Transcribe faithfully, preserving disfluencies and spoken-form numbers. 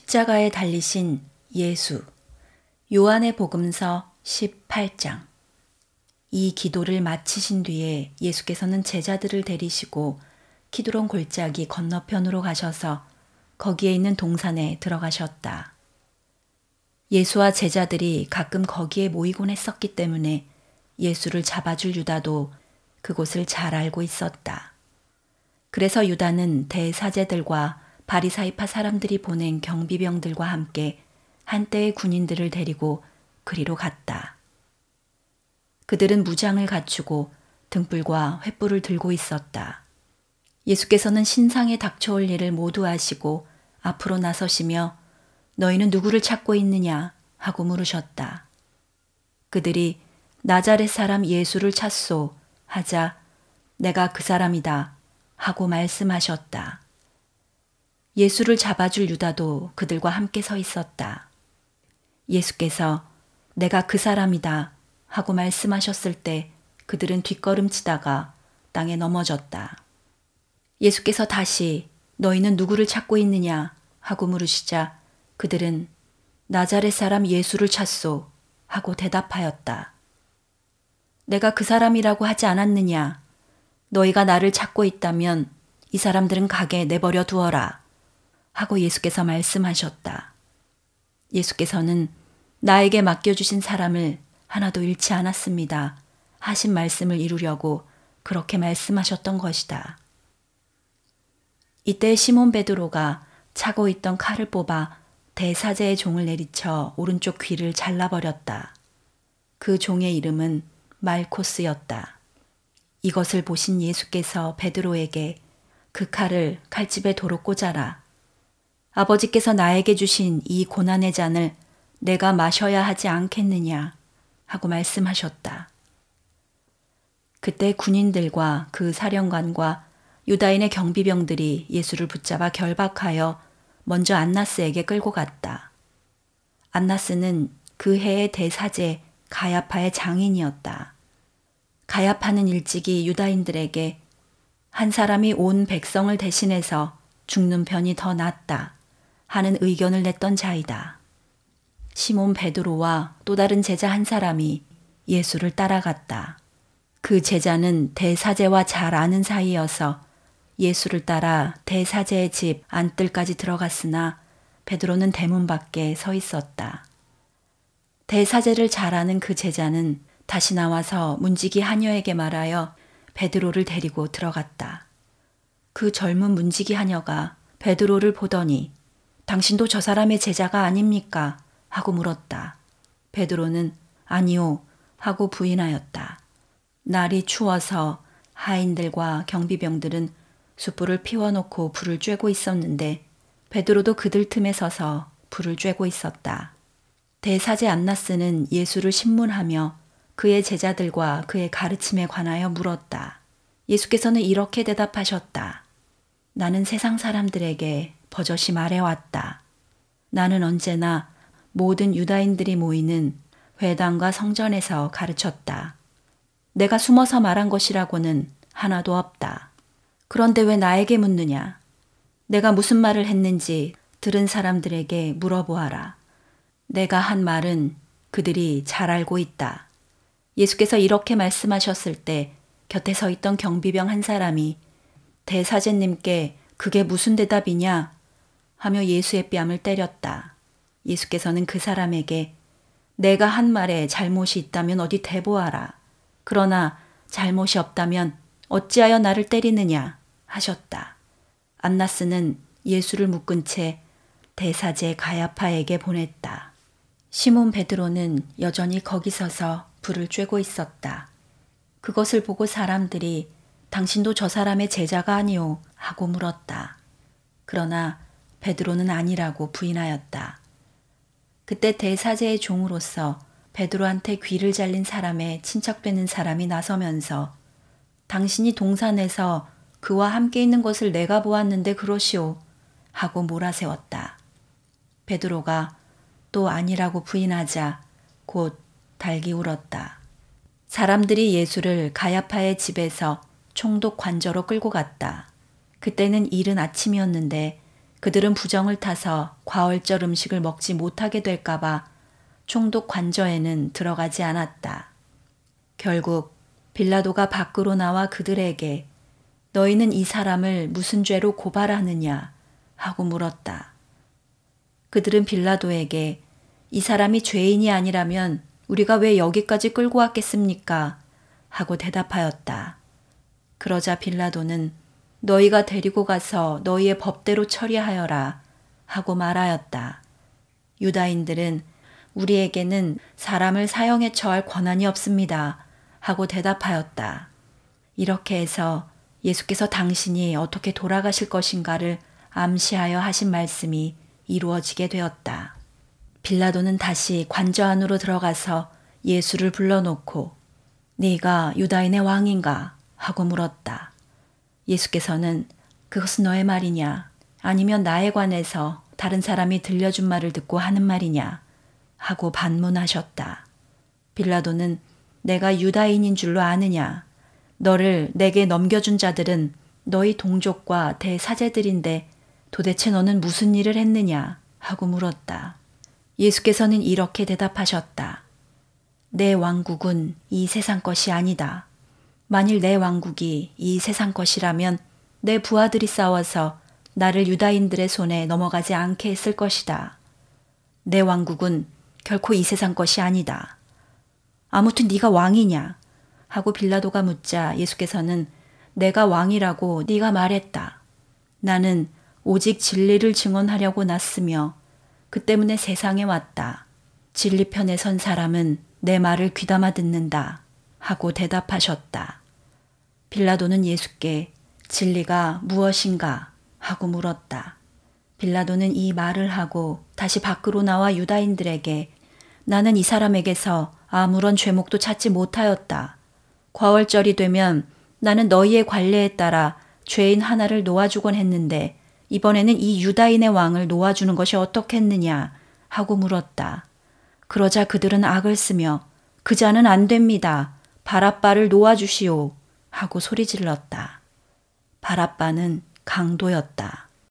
십자가에 달리신 예수. 요한의 복음서 십팔 장. 이 기도를 마치신 뒤에 예수께서는 제자들을 데리시고 키드론 골짜기 건너편으로 가셔서 거기에 있는 동산에 들어가셨다. 예수와 제자들이 가끔 거기에 모이곤 했었기 때문에 예수를 잡아줄 유다도 그곳을 잘 알고 있었다. 그래서 유다는 대사제들과 바리사이파 사람들이 보낸 경비병들과 함께 한때의 군인들을 데리고 그리로 갔다. 그들은 무장을 갖추고 등불과 횃불을 들고 있었다. 예수께서는 신상에 닥쳐올 일을 모두 아시고 앞으로 나서시며 너희는 누구를 찾고 있느냐 하고 물으셨다. 그들이 나자렛 사람 예수를 찾소 하자 내가 그 사람이다 하고 말씀하셨다. 예수를 잡아줄 유다도 그들과 함께 서 있었다. 예수께서 내가 그 사람이다 하고 말씀하셨을 때 그들은 뒷걸음치다가 땅에 넘어졌다. 예수께서 다시 너희는 누구를 찾고 있느냐 하고 물으시자 그들은 나자렛 사람 예수를 찾소 하고 대답하였다. 내가 그 사람이라고 하지 않았느냐? 너희가 나를 찾고 있다면 이 사람들은 가게 내버려 두어라 하고 예수께서 말씀하셨다. 예수께서는 나에게 맡겨주신 사람을 하나도 잃지 않았습니다 하신 말씀을 이루려고 그렇게 말씀하셨던 것이다. 이때 시몬 베드로가 차고 있던 칼을 뽑아 대사제의 종을 내리쳐 오른쪽 귀를 잘라버렸다. 그 종의 이름은 말코스였다. 이것을 보신 예수께서 베드로에게 그 칼을 칼집에 도로 꽂아라. 아버지께서 나에게 주신 이 고난의 잔을 내가 마셔야 하지 않겠느냐 하고 말씀하셨다. 그때 군인들과 그 사령관과 유다인의 경비병들이 예수를 붙잡아 결박하여 먼저 안나스에게 끌고 갔다. 안나스는 그 해의 대사제 가야파의 장인이었다. 가야파는 일찍이 유다인들에게 한 사람이 온 백성을 대신해서 죽는 편이 더 낫다 하는 의견을 냈던 자이다. 시몬 베드로와 또 다른 제자 한 사람이 예수를 따라갔다. 그 제자는 대사제와 잘 아는 사이여서 예수를 따라 대사제의 집 안뜰까지 들어갔으나 베드로는 대문 밖에 서 있었다. 대사제를 잘 아는 그 제자는 다시 나와서 문지기 하녀에게 말하여 베드로를 데리고 들어갔다. 그 젊은 문지기 하녀가 베드로를 보더니 당신도 저 사람의 제자가 아닙니까? 하고 물었다. 베드로는 아니요 하고 부인하였다. 날이 추워서 하인들과 경비병들은 숯불을 피워놓고 불을 쬐고 있었는데 베드로도 그들 틈에 서서 불을 쬐고 있었다. 대사제 안나스는 예수를 신문하며 그의 제자들과 그의 가르침에 관하여 물었다. 예수께서는 이렇게 대답하셨다. 나는 세상 사람들에게 버젓이 말해왔다. 나는 언제나 모든 유다인들이 모이는 회당과 성전에서 가르쳤다. 내가 숨어서 말한 것이라고는 하나도 없다. 그런데 왜 나에게 묻느냐? 내가 무슨 말을 했는지 들은 사람들에게 물어보아라. 내가 한 말은 그들이 잘 알고 있다. 예수께서 이렇게 말씀하셨을 때 곁에 서 있던 경비병 한 사람이 대사제님께 그게 무슨 대답이냐? 하며 예수의 뺨을 때렸다. 예수께서는 그 사람에게 내가 한 말에 잘못이 있다면 어디 대보아라. 그러나 잘못이 없다면 어찌하여 나를 때리느냐 하셨다. 안나스는 예수를 묶은 채 대사제 가야파에게 보냈다. 시몬 베드로는 여전히 거기 서서 불을 쬐고 있었다. 그것을 보고 사람들이 당신도 저 사람의 제자가 아니오 하고 물었다. 그러나 베드로는 아니라고 부인하였다. 그때 대사제의 종으로서 베드로한테 귀를 잘린 사람의 친척되는 사람이 나서면서 당신이 동산에서 그와 함께 있는 것을 내가 보았는데 그러시오 하고 몰아세웠다. 베드로가 또 아니라고 부인하자 곧 달기 울었다. 사람들이 예수를 가야파의 집에서 총독 관저로 끌고 갔다. 그때는 이른 아침이었는데 그들은 부정을 타서 과월절 음식을 먹지 못하게 될까봐 총독 관저에는 들어가지 않았다. 결국 빌라도가 밖으로 나와 그들에게 너희는 이 사람을 무슨 죄로 고발하느냐 하고 물었다. 그들은 빌라도에게 이 사람이 죄인이 아니라면 우리가 왜 여기까지 끌고 왔겠습니까? 하고 대답하였다. 그러자 빌라도는 너희가 데리고 가서 너희의 법대로 처리하여라 하고 말하였다. 유다인들은 우리에게는 사람을 사형에 처할 권한이 없습니다 하고 대답하였다. 이렇게 해서 예수께서 당신이 어떻게 돌아가실 것인가를 암시하여 하신 말씀이 이루어지게 되었다. 빌라도는 다시 관저 안으로 들어가서 예수를 불러놓고 네가 유다인의 왕인가 하고 물었다. 예수께서는 그것은 너의 말이냐 아니면 나에 관해서 다른 사람이 들려준 말을 듣고 하는 말이냐 하고 반문하셨다. 빌라도는 내가 유다인인 줄로 아느냐 너를 내게 넘겨준 자들은 너희 동족과 대사제들인데 도대체 너는 무슨 일을 했느냐 하고 물었다. 예수께서는 이렇게 대답하셨다. 내 왕국은 이 세상 것이 아니다. 만일 내 왕국이 이 세상 것이라면 내 부하들이 싸워서 나를 유다인들의 손에 넘어가지 않게 했을 것이다. 내 왕국은 결코 이 세상 것이 아니다. 아무튼 네가 왕이냐? 하고 빌라도가 묻자 예수께서는 내가 왕이라고 네가 말했다. 나는 오직 진리를 증언하려고 났으며 그 때문에 세상에 왔다. 진리 편에 선 사람은 내 말을 귀담아 듣는다. 하고 대답하셨다. 빌라도는 예수께 진리가 무엇인가? 하고 물었다. 빌라도는 이 말을 하고 다시 밖으로 나와 유다인들에게 나는 이 사람에게서 아무런 죄목도 찾지 못하였다. 과월절이 되면 나는 너희의 관례에 따라 죄인 하나를 놓아주곤 했는데 이번에는 이 유다인의 왕을 놓아주는 것이 어떻겠느냐 하고 물었다. 그러자 그들은 악을 쓰며 그 자는 안 됩니다. 바랍바를 놓아주시오 하고 소리질렀다. 바랍바는 강도였다.